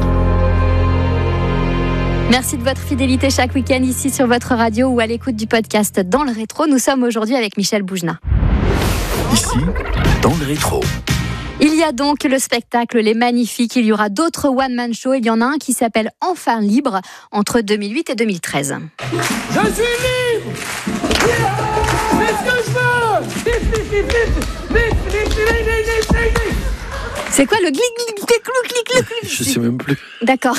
Merci de votre fidélité chaque week-end ici sur votre radio ou à l'écoute du podcast Dans le Rétro. Nous sommes aujourd'hui avec Michel Boujna. Ici, Dans le Rétro. Il y a donc le spectacle Les Magnifiques, il y aura d'autres one-man shows, il y en a un qui s'appelle Enfin Libre, entre 2008 et 2013. Je suis libre! C'est ce que je veux! C'est quoi le clic? Je sais même plus. D'accord.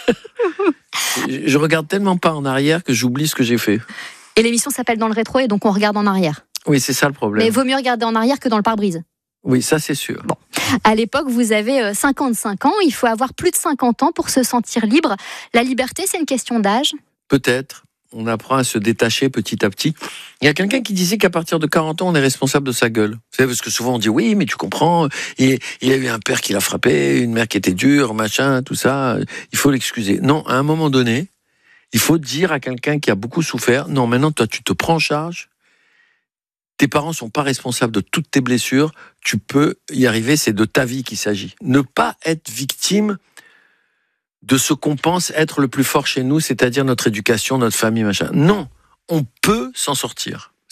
Je regarde tellement pas en arrière que j'oublie ce que j'ai fait. Et l'émission s'appelle Dans le Rétro et donc on regarde en arrière. Oui, c'est ça le problème. Mais il vaut mieux regarder en arrière que dans le pare-brise. Oui, ça c'est sûr. Bon. À l'époque, vous avez 55 ans. Il faut avoir plus de 50 ans pour se sentir libre. La liberté, c'est une question d'âge ? Peut-être. On apprend à se détacher petit à petit. Il y a quelqu'un qui disait qu'à partir de 40 ans, on est responsable de sa gueule. Vous savez, parce que souvent on dit oui, mais tu comprends, il a eu un père qui l'a frappé, une mère qui était dure, machin, tout ça. Il faut l'excuser. Non, à un moment donné, il faut dire à quelqu'un qui a beaucoup souffert, non, maintenant toi, tu te prends en charge. Tes parents sont pas responsables de toutes tes blessures. Tu peux y arriver, c'est de ta vie qu'il s'agit. Ne pas être victime de ce qu'on pense être le plus fort chez nous, c'est-à-dire notre éducation, notre famille, machin. Non, on peut s'en sortir.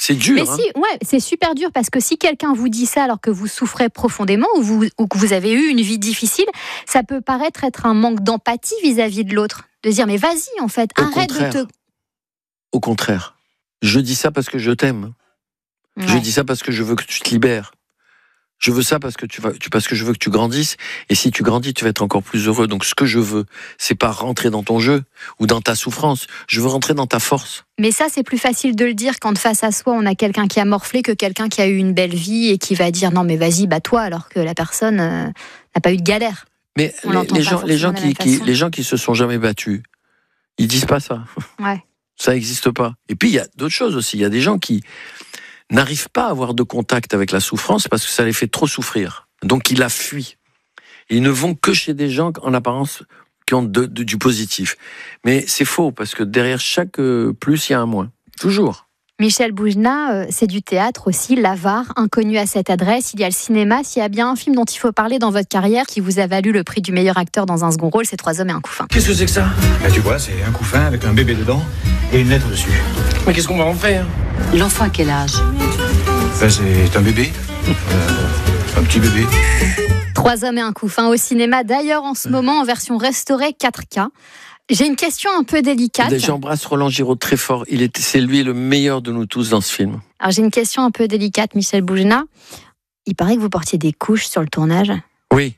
C'est dur. Mais c'est super dur parce que si quelqu'un vous dit ça alors que vous souffrez profondément ou que vous avez eu une vie difficile, ça peut paraître être un manque d'empathie vis-à-vis de l'autre. De dire, mais vas-y, en fait, arrête de te... Au contraire. Je dis ça parce que je t'aime. Ouais. Je dis ça parce que je veux que tu te libères. Je veux ça parce que parce que je veux que tu grandisses. Et si tu grandis, tu vas être encore plus heureux. Donc ce que je veux, c'est pas rentrer dans ton jeu ou dans ta souffrance. Je veux rentrer dans ta force. Mais ça, c'est plus facile de le dire quand face à soi, on a quelqu'un qui a morflé que quelqu'un qui a eu une belle vie et qui va dire non mais vas-y, bats-toi, alors que la personne n'a pas eu de galère. Mais les gens qui se sont jamais battus, ils disent pas ça. Ouais. Ça n'existe pas. Et puis il y a d'autres choses aussi. Il y a des gens qui n'arrivent pas à avoir de contact avec la souffrance parce que ça les fait trop souffrir. Donc ils la fuient. Ils ne vont que chez des gens en apparence qui ont du positif. Mais c'est faux parce que derrière chaque plus, il y a un moins. Toujours. Michel Boujna, c'est du théâtre aussi, l'Avare, inconnu à cette adresse. Il y a le cinéma. S'il y a bien un film dont il faut parler dans votre carrière qui vous a valu le prix du meilleur acteur dans un second rôle, c'est 3 hommes et un couffin. Qu'est-ce que c'est que ça ? Tu vois, c'est un couffin avec un bébé dedans et une lettre dessus. Mais qu'est-ce qu'on va en faire ? L'enfant à quel âge ? C'est un bébé. Un petit bébé. 3 hommes et un couffin au cinéma, d'ailleurs en ce moment en version restaurée 4K. J'ai une question un peu délicate. J'embrasse Roland Giraud très fort. C'est lui le meilleur de nous tous dans ce film. Alors j'ai une question un peu délicate, Michel Boujna. Il paraît que vous portiez des couches sur le tournage. Oui.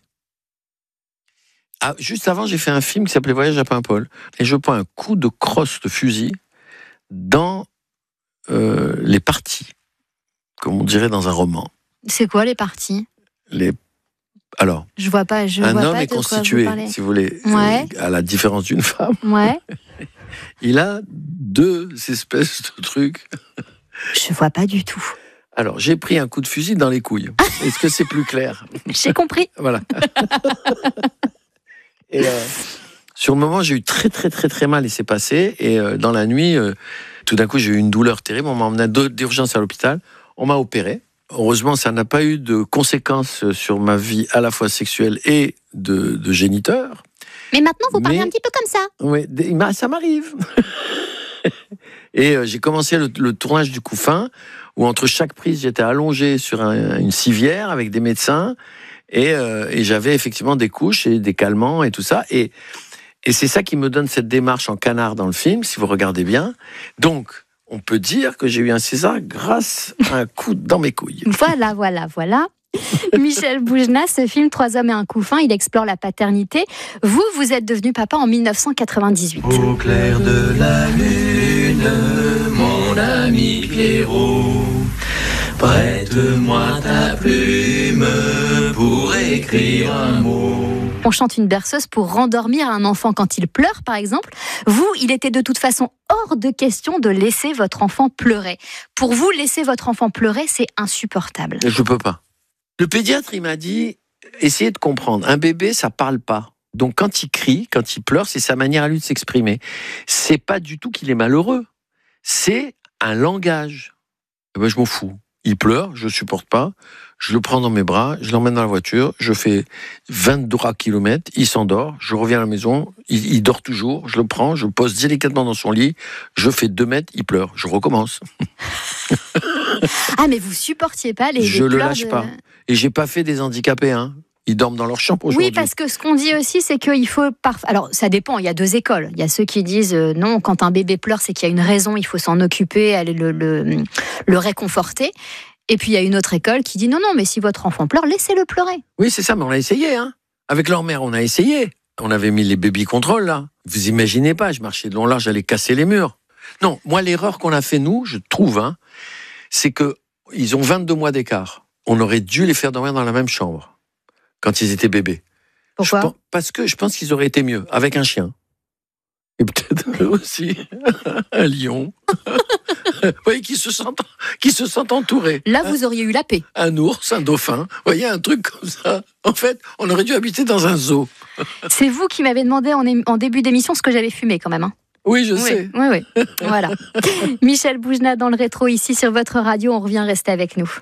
Juste avant, j'ai fait un film qui s'appelait Voyage à Paimpol. Et je prends un coup de crosse de fusil dans les parties, comme on dirait dans un roman. C'est quoi les parties ? Alors, je vois pas. Un homme est constitué, si vous voulez, à la différence d'une femme. Ouais. Il a 2 espèces de trucs. Je vois pas du tout. Alors, j'ai pris un coup de fusil dans les couilles. Est-ce que c'est plus clair ? J'ai compris. Voilà. Et sur le moment, j'ai eu très très très très mal et c'est passé. Et dans la nuit, tout d'un coup, j'ai eu une douleur terrible. On m'a emmené d'urgence à l'hôpital. On m'a opéré. Heureusement, ça n'a pas eu de conséquences sur ma vie à la fois sexuelle et de géniteur. Mais maintenant, vous parlez un petit peu comme ça. Oui, ça m'arrive. Et j'ai commencé le tournage du couffin, où entre chaque prise, j'étais allongé sur une civière avec des médecins, et j'avais effectivement des couches et des calmants et tout ça. Et c'est ça qui me donne cette démarche en canard dans le film, si vous regardez bien. Donc, on peut dire que j'ai eu un César grâce à un coup dans mes couilles. Voilà. Michel Boujna, ce film 3 hommes et un couffin, il explore la paternité. Vous êtes devenu papa en 1998. Au clair de la lune, mon ami Pierrot, prête-moi ta plume pour écrire un mot. On chante une berceuse pour rendormir un enfant quand il pleure, par exemple. Vous, il était de toute façon hors de question de laisser votre enfant pleurer. Pour vous, laisser votre enfant pleurer, c'est insupportable. Je peux pas. Le pédiatre, il m'a dit, essayez de comprendre. Un bébé, ça parle pas. Donc quand il crie, quand il pleure, c'est sa manière à lui de s'exprimer. C'est pas du tout qu'il est malheureux. C'est un langage. Et ben, je m'en fous. Il pleure, je supporte pas. Je le prends dans mes bras, je l'emmène dans la voiture, je fais 23 km, il s'endort, je reviens à la maison, il dort toujours, je le prends, je le pose délicatement dans son lit, je fais 2 mètres, il pleure, je recommence. Ah mais vous supportiez pas les Je le lâche pas. Et j'ai pas fait des handicapés, hein. Ils dorment dans leur chambre aujourd'hui. Oui, parce que ce qu'on dit aussi, c'est qu'il faut... Alors, ça dépend, il y a 2 écoles. Il y a ceux qui disent, non, quand un bébé pleure, c'est qu'il y a une raison, il faut s'en occuper, aller le réconforter. Et puis, il y a une autre école qui dit, non, mais si votre enfant pleure, laissez-le pleurer. Oui, c'est ça, mais on a essayé, hein. Avec leur mère, on a essayé. On avait mis les baby control, là. Vous imaginez pas, je marchais de long large, j'allais casser les murs. Non, moi, l'erreur qu'on a fait, nous, je trouve, hein, c'est qu'ils ont 22 mois d'écart. On aurait dû les faire dormir dans la même chambre quand ils étaient bébés. Pourquoi ? Parce que je pense qu'ils auraient été mieux avec un chien. Et peut-être aussi un lion. Oui, qui se sentent entourés. Là, vous auriez eu la paix. Un ours, un dauphin. Vous voyez, un truc comme ça. En fait, on aurait dû habiter dans un zoo. C'est vous qui m'avez demandé en début d'émission ce que j'avais fumé quand même. Hein. Oui, je sais. Oui. Voilà. Michel Boujna dans le rétro ici sur votre radio. On revient rester avec nous.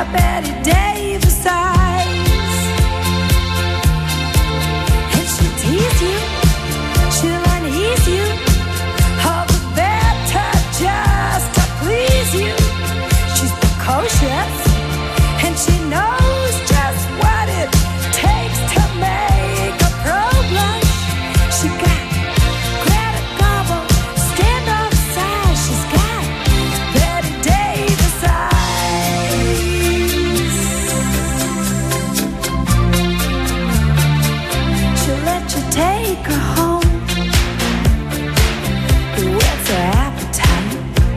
got Betty Davis eyes, and she'll tease you, she'll unease you, all the better just to please you. She's precocious, and she knows just what it takes to make a pro blush. She got Greta Garbo, standoff size. She's got Betty Davis eyes. She'll let you take her home, whet's her appetite.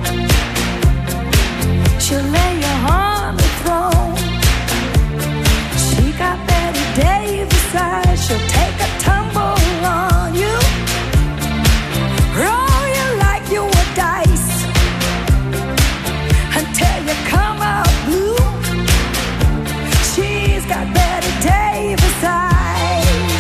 She'll lay you on the throne. She got Betty Davis eyes. She'll take a tumble on you, roll you like you were dice, until you come out blue. She's got Betty Davis eyes.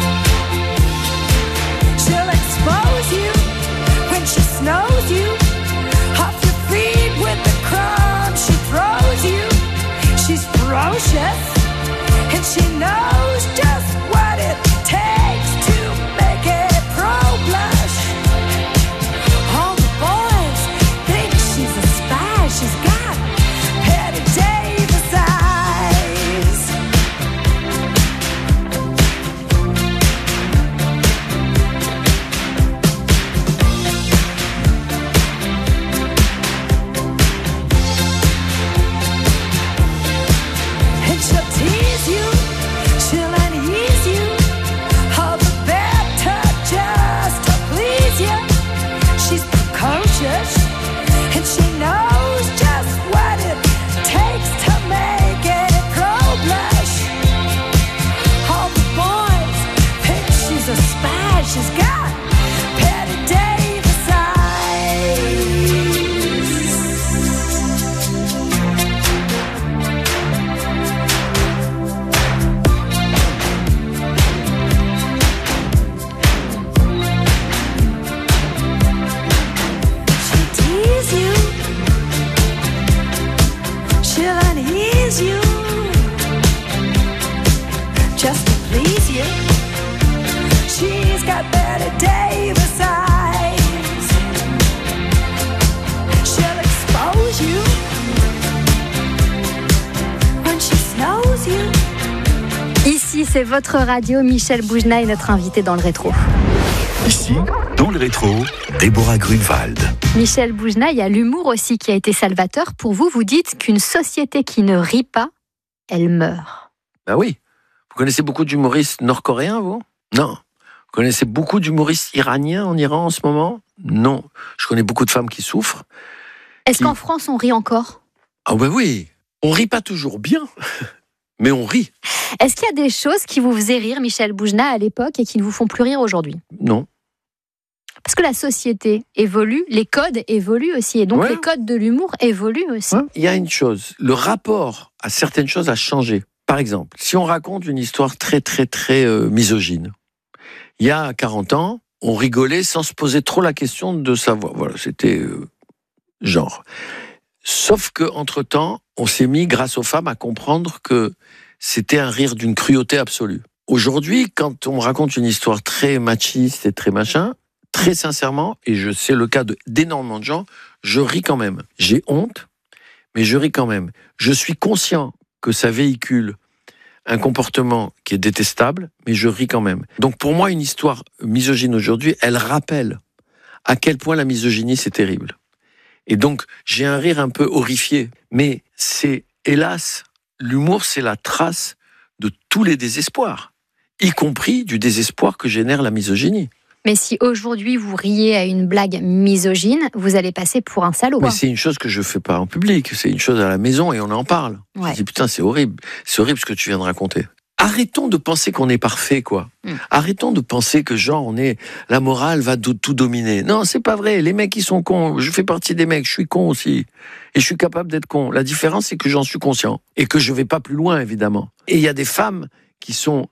She'll expose you when she snows you, off your feet with the crumbs she throws you. She's ferocious, and she knows just what it takes to make a pro blush. All the boys think she's a spy. She's got Betty Davis eyes. And she'll tease you, she'll unease you, all the better just to please you. She's precocious, and she knows just what it takes to make a pro blush. All the boys think she's a spy. She's got Betty Davis eyes. She'll tease you, she'll unease you, just to please you. She's got Betty Davis eyes. She'll expose you when she snows you. Ici, c'est votre radio. Michel Boujna est notre invité dans le rétro. Ici, dans le rétro, Déborah Grunewald. Michel Boujna, il y a l'humour aussi qui a été salvateur. Pour vous, vous dites qu'une société qui ne rit pas, elle meurt. Ben oui. Vous connaissez beaucoup d'humoristes nord-coréens, vous ? Non. Vous connaissez beaucoup d'humoristes iraniens en Iran en ce moment ? Non. Je connais beaucoup de femmes qui souffrent. Est-ce qu'en France, on rit encore ? Ah ben oui. On rit pas toujours bien, mais on rit. Est-ce qu'il y a des choses qui vous faisaient rire, Michel Boujna, à l'époque et qui ne vous font plus rire aujourd'hui ? Non. Parce que la société évolue, les codes évoluent aussi, et donc Ouais. les codes de l'humour évoluent aussi. Il y a une chose, le rapport à certaines choses a changé. Par exemple, si on raconte une histoire très misogyne, il y a 40 ans, on rigolait sans se poser trop la question de savoir. Voilà, c'était genre. Sauf que entre-temps, on s'est mis, grâce aux femmes, à comprendre que c'était un rire d'une cruauté absolue. Aujourd'hui, quand on raconte une histoire très machiste et très machin, très sincèrement, et je sais le cas d'énormément de gens, je ris quand même. J'ai honte, mais je ris quand même. Je suis conscient que ça véhicule un comportement qui est détestable, mais je ris quand même. Donc pour moi, une histoire misogyne aujourd'hui, elle rappelle à quel point la misogynie, c'est terrible. Et donc, j'ai un rire un peu horrifié. Mais c'est, hélas, l'humour, c'est la trace de tous les désespoirs, y compris du désespoir que génère la misogynie. Mais si aujourd'hui vous riez à une blague misogyne, vous allez passer pour un salaud. Mais c'est une chose que je fais pas en public, c'est une chose à la maison et on en parle. Ouais. Je dis putain, c'est horrible ce que tu viens de raconter. Arrêtons de penser qu'on est parfait, quoi. Arrêtons de penser que genre la morale va tout dominer. Non, c'est pas vrai. Les mecs, ils sont cons. Je fais partie des mecs. Je suis con aussi. Et je suis capable d'être con. La différence, c'est que j'en suis conscient. Et que je vais pas plus loin, évidemment. Et il y a des femmes qui sont...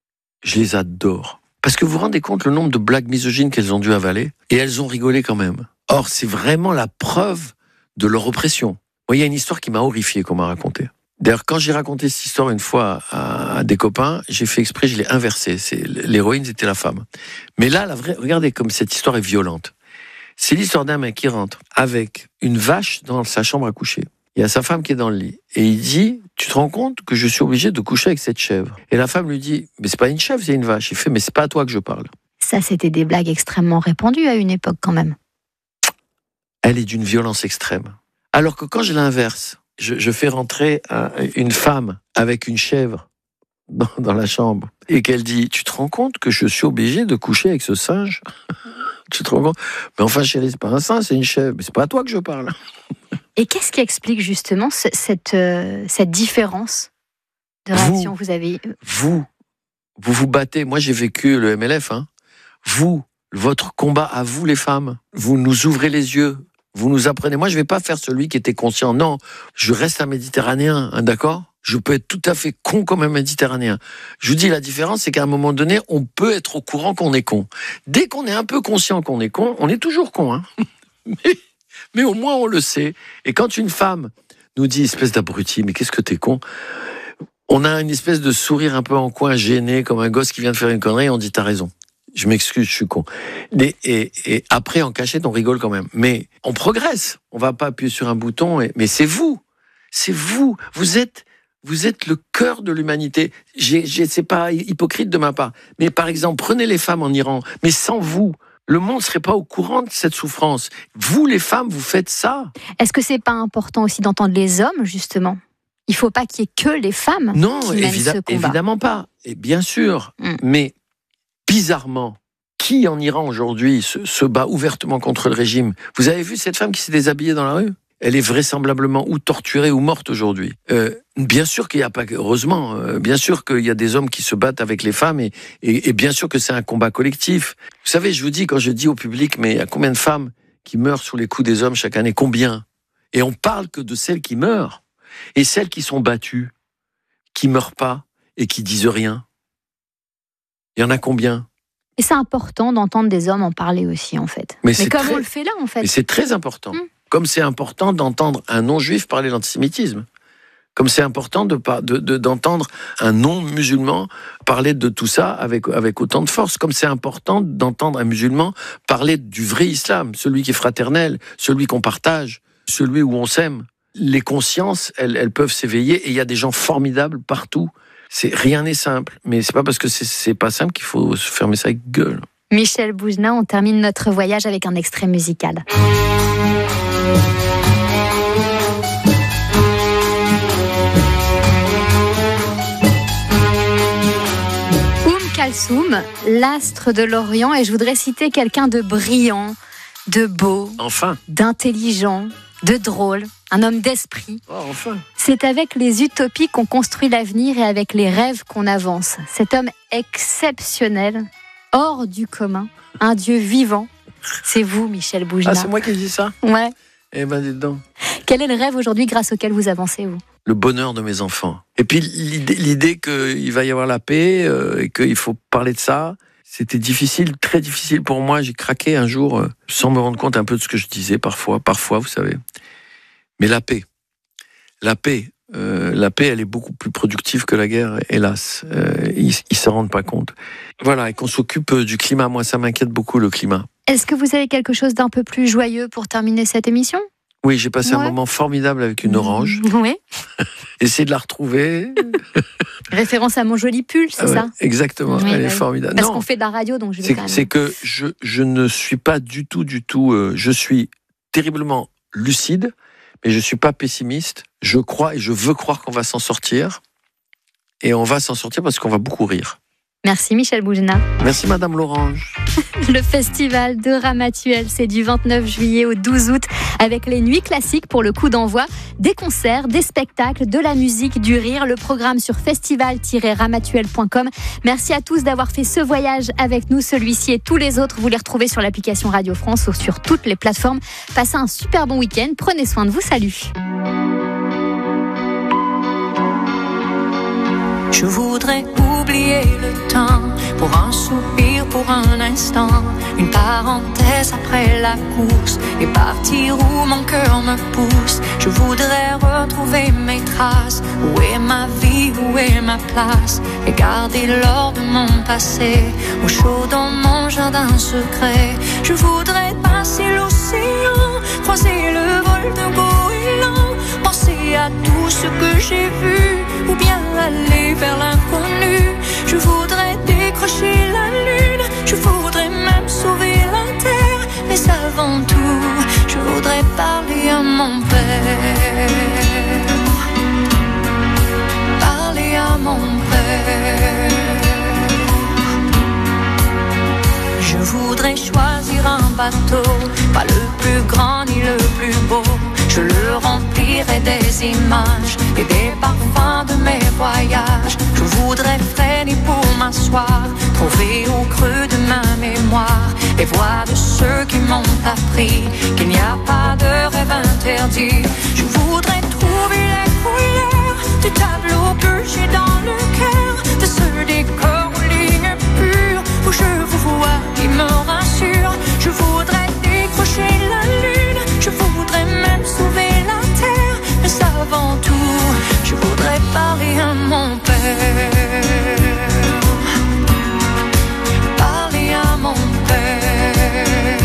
Je les adore. Parce que vous vous rendez compte le nombre de blagues misogynes qu'elles ont dû avaler? Et elles ont rigolé quand même. Or, c'est vraiment la preuve de leur oppression. Moi, il y a une histoire qui m'a horrifié, qu'on m'a racontée. D'ailleurs, quand j'ai raconté cette histoire une fois à des copains, j'ai fait exprès, je l'ai inversé. L'héroïne, c'était la femme. Mais là, regardez comme cette histoire est violente. C'est l'histoire d'un mec qui rentre avec une vache dans sa chambre à coucher. Il y a sa femme qui est dans le lit. Et il dit, tu te rends compte que je suis obligé de coucher avec cette chèvre? Et la femme lui dit, mais c'est pas une chèvre, c'est une vache. Il fait, mais c'est pas à toi que je parle. Ça, c'était des blagues extrêmement répandues à une époque quand même. Elle est d'une violence extrême. Alors que quand je l'inverse, je fais rentrer une femme avec une chèvre dans la chambre et qu'elle dit, tu te rends compte que je suis obligé de coucher avec ce singe? Tu te rends compte? Mais enfin chérie, c'est pas un singe, c'est une chèvre. Mais c'est pas à toi que je parle. Et qu'est-ce qui explique justement cette différence de réaction que vous avez? Vous vous battez. Moi, j'ai vécu le MLF. Votre combat à vous, les femmes. Vous nous ouvrez les yeux. Vous nous apprenez. Moi, je vais pas faire celui qui était conscient. Non, je reste un Méditerranéen, hein, d'accord? Je peux être tout à fait con comme un Méditerranéen. Je vous dis, la différence, c'est qu'à un moment donné, on peut être au courant qu'on est con. Dès qu'on est un peu conscient qu'on est con, on est toujours con, hein. Mais au moins, on le sait. Et quand une femme nous dit, espèce d'abruti, mais qu'est-ce que t'es con? On a une espèce de sourire un peu en coin, gêné, comme un gosse qui vient de faire une connerie, et on dit, t'as raison. Je m'excuse, je suis con. Et après, en cachette, on rigole quand même. Mais on progresse. On va pas appuyer sur un bouton. Mais c'est vous. C'est vous. Vous êtes le cœur de l'humanité. C'est pas hypocrite de ma part. Mais par exemple, prenez les femmes en Iran. Mais sans vous, le monde serait pas au courant de cette souffrance. Vous, les femmes, vous faites ça. Est-ce que c'est pas important aussi d'entendre les hommes, justement? Il faut pas qu'il y ait que les femmes qui mènent ce combat. Évidemment pas. Et bien sûr. Mais bizarrement, qui en Iran aujourd'hui se bat ouvertement contre le régime? Vous avez vu cette femme qui s'est déshabillée dans la rue? Elle est vraisemblablement ou torturée ou morte aujourd'hui. Bien sûr qu'il n'y a pas, heureusement, bien sûr qu'il y a des hommes qui se battent avec les femmes et bien sûr que c'est un combat collectif. Vous savez, je vous dis, quand je dis au public, mais il y a combien de femmes qui meurent sous les coups des hommes chaque année? Combien? Et on parle que de celles qui meurent. Et celles qui sont battues, qui meurent pas et qui disent rien. Il y en a combien? Et c'est important d'entendre des hommes en parler aussi, en fait. Mais comme on le fait là, en fait. Mais c'est très important. Comme c'est important d'entendre un non-juif parler d'antisémitisme. Comme c'est important d'entendre un non-musulman parler de tout ça avec autant de force. Comme c'est important d'entendre un musulman parler du vrai islam, celui qui est fraternel, celui qu'on partage, celui où on s'aime. Les consciences, elles peuvent s'éveiller et il y a des gens formidables partout. Rien n'est simple, mais c'est pas parce que c'est pas simple qu'il faut se fermer sa gueule. Michel Boujna, on termine notre voyage avec un extrait musical. Kalsoum, l'astre de l'Orient, et je voudrais citer quelqu'un de brillant, de beau, d'intelligent, de drôle, un homme d'esprit. C'est avec les utopies qu'on construit l'avenir et avec les rêves qu'on avance. Cet homme exceptionnel, hors du commun, un Dieu vivant, c'est vous, Michel Boujna. Ah, c'est moi qui dis ça? Ouais. Eh ben, dis donc. Quel est le rêve aujourd'hui grâce auquel vous avancez, vous? Le bonheur de mes enfants. Et puis l'idée qu'il va y avoir la paix et qu'il faut parler de ça, c'était difficile, très difficile pour moi. J'ai craqué un jour sans me rendre compte un peu de ce que je disais parfois, vous savez. Mais la paix, elle est beaucoup plus productive que la guerre, hélas. Ils s'en rendent pas compte. Voilà, et qu'on s'occupe du climat. Moi, ça m'inquiète beaucoup, le climat. Est-ce que vous avez quelque chose d'un peu plus joyeux pour terminer cette émission? Oui, j'ai passé un moment formidable avec une orange. Oui. Essayez de la retrouver. Référence à mon joli pull, c'est ça? Exactement, oui, elle est formidable. Parce qu'on fait de la radio, donc je vais quand même... C'est que je ne suis pas du tout... je suis terriblement lucide, mais je ne suis pas pessimiste. Je crois et je veux croire qu'on va s'en sortir. Et on va s'en sortir parce qu'on va beaucoup rire. Merci Michel Boujna. Merci Madame l'Orange. Le festival de Ramatuelle, c'est du 29 juillet au 12 août avec les nuits classiques pour le coup d'envoi, des concerts, des spectacles, de la musique, du rire. Le programme sur festival-ramatuelle.com. Merci à tous d'avoir fait ce voyage avec nous. Celui-ci et tous les autres, vous les retrouvez sur l'application Radio France ou sur toutes les plateformes. Passez un super bon week-end. Prenez soin de vous. Salut. Je voudrais oublier le temps pour un soupir, pour un instant, une parenthèse. parenthèse après la course et partir où mon cœur me pousse. Je voudrais retrouver mes traces. Où est ma vie, où est ma place? Et garder l'or de mon passé au chaud dans mon jardin secret. Je voudrais passer l'océan, croiser le vol de goéland, penser à tout ce que j'ai vu, ou bien aller vers l'inconnu. Je voudrais décrocher la lune, je voudrais même sauver la terre. Mais avant tout, je voudrais parler à mon père. Parler à mon père. Je voudrais choisir un bateau, pas le plus grand ni le plus beau. Je le remplirai des images et des parfums de mes voyages. Je voudrais freiner pour m'asseoir, trouver au creux de ma mémoire les voix de ceux qui m'ont appris qu'il n'y a pas de rêve interdit. Je voudrais trouver les couleurs du tableau que j'ai dans le cœur, de ce décor aux lignes pures où je vous vois qui me rassure. Je voudrais décrocher la lune, je voudrais même sauver la terre. Mais avant tout, je voudrais parler à mon père. Parler à mon père.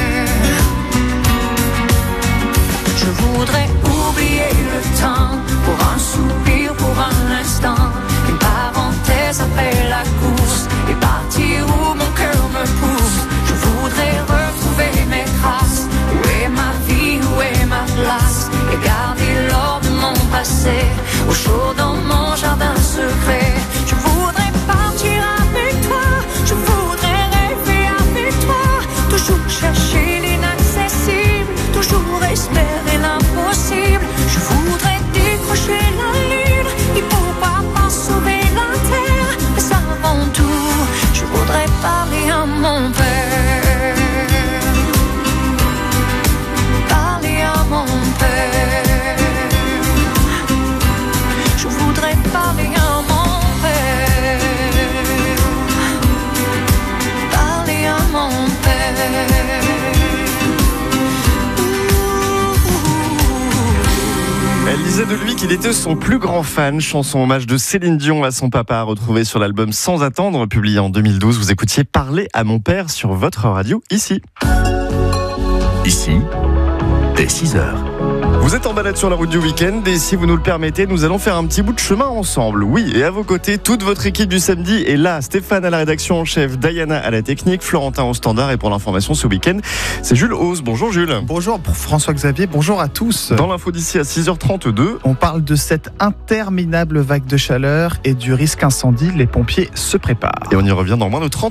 Je voudrais oublier le temps pour un soupir, pour un instant, une parenthèse après la course et partir où mon cœur me pousse. Je voudrais retrouver mes traces. Où est ma vie, où est ma place? Et garder l'or de mon passé au chaud dans mon jardin secret. Je voudrais partir avec toi, je voudrais rêver avec toi, toujours chercher l'inaccessible, toujours espérer l'impossible. Je voudrais décrocher la lune et pourquoi pas sauver la terre. Mais avant tout, je voudrais parler à mon père. Parler à mon père. Je voudrais parler à mon père. Parler à mon père. Elle disait de lui qu'il était son plus grand fan. Chanson hommage de Céline Dion à son papa, retrouvée sur l'album Sans attendre, publié en 2012. Vous écoutiez Parler à mon père sur votre radio, ici. Ici, dès 6h. Vous êtes en balade sur la route du week-end et si vous nous le permettez, nous allons faire un petit bout de chemin ensemble. Oui, et à vos côtés, toute votre équipe du samedi est là. Stéphane à la rédaction en chef, Diana à la technique, Florentin au standard et pour l'information ce week-end, c'est Jules Hauss. Bonjour Jules. Bonjour pour François-Xavier, bonjour à tous. Dans l'info d'ici à 6h32, on parle de cette interminable vague de chaleur et du risque incendie. Les pompiers se préparent. Et on y revient dans moins de 30